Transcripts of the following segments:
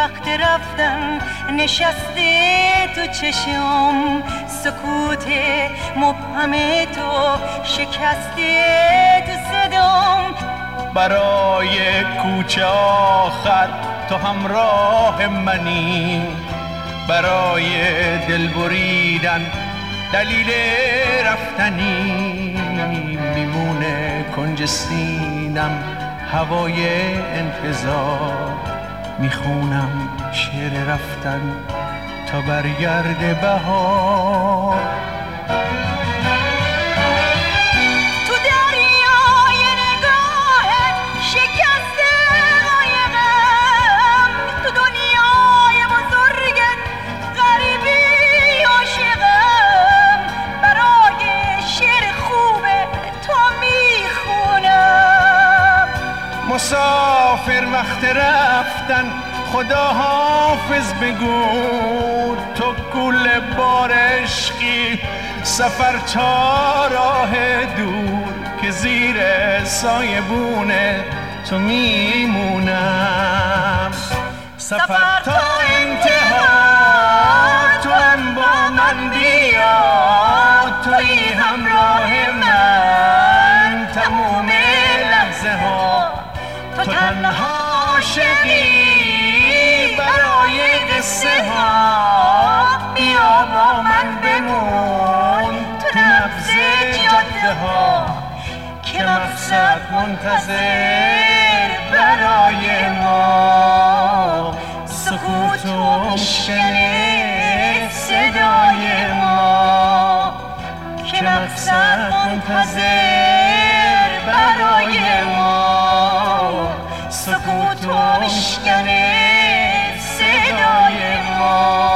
وقت رفتن نشسته تو چشم، سکوت مبهم تو شکسته تو صدام. برای کوچه آخر تو همراه منی، برای دل بریدن دلیل رفتنی. میمونه کنج سینم هوای انتظار، میخونم شعر رفتن تا برگرد بهار. تو دریای نگاهت شکسته قایقم، تو دنیای بزرگت غریبی عاشقم. برای شعر خوب تو میخونم. مسافر وقت رفتن خدا حافظ بگو، تو گل بار عشقی سفر تا راه دور، که زیر سایه بونه تو میمونم. سفر تا انتها تو هم با من بیا، توی همراه من تموم لحظه ها. تو تنها عاشقی برای قصه ها، بیا با من بمون تو نبض جاده ها، که مقصد منتظر برای ما. سکوت و مشکن صدای ما، که مقصد منتظر برای ما. سکوت و مشکن صدای ما.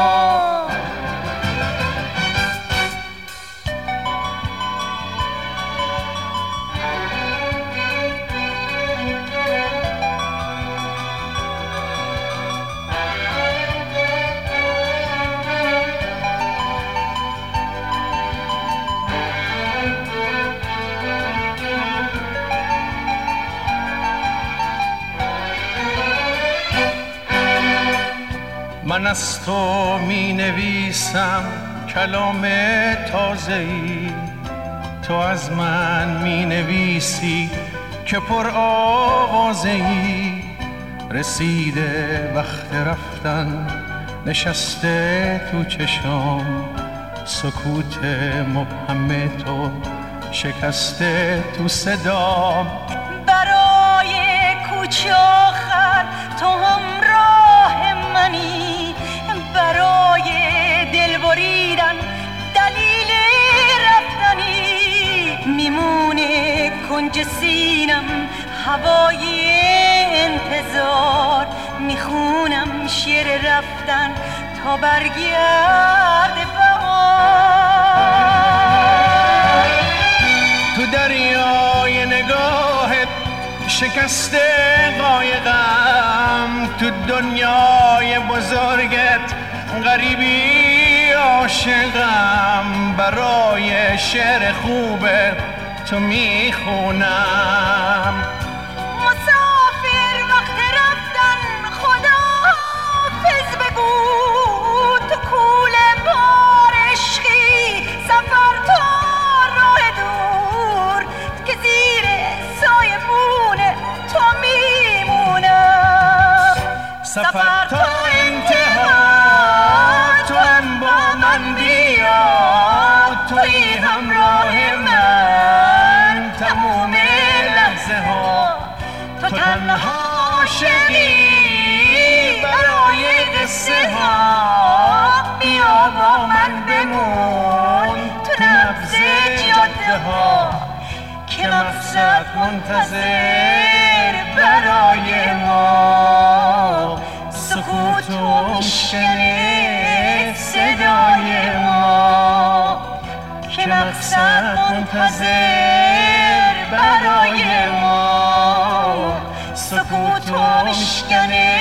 من از تو می نویسم کلام تازه‌ای، تو از من می نویسی که پر آوازه‌ای. رسیده وقت رفتن نشسته تو چشام، سکوت مبهم تو شکسته تو صدام. برای کوچه آخر تو همراه منی، برای دل بریدن دلیل رفتنی. میمونه کنج سینم هوای انتظار، میخونم شعر رفتن تا برگرد بهار. تو دریای نگاهت شکسته قایقم، تو دنیای بزرگت غریبی عاشقم. برای شعر خوب تو میخونم. مسافر وقت رفتن خدا حافظ بگو، تو کوله بار عشقی سفر تا راه دور، که زیر سایه بونه تو میمونم. سفر تا انتها تو هم با من بیا، توی همراه من تموم لحظه ها. تو تنها عاشقی برای قصه ها، بیا با من بمون تو نبض جاده ها، که مقصد منتظر برای ما. سکوت و مشکن صدای ما، که مقصد منتظر برای ما. سکوت و مشکن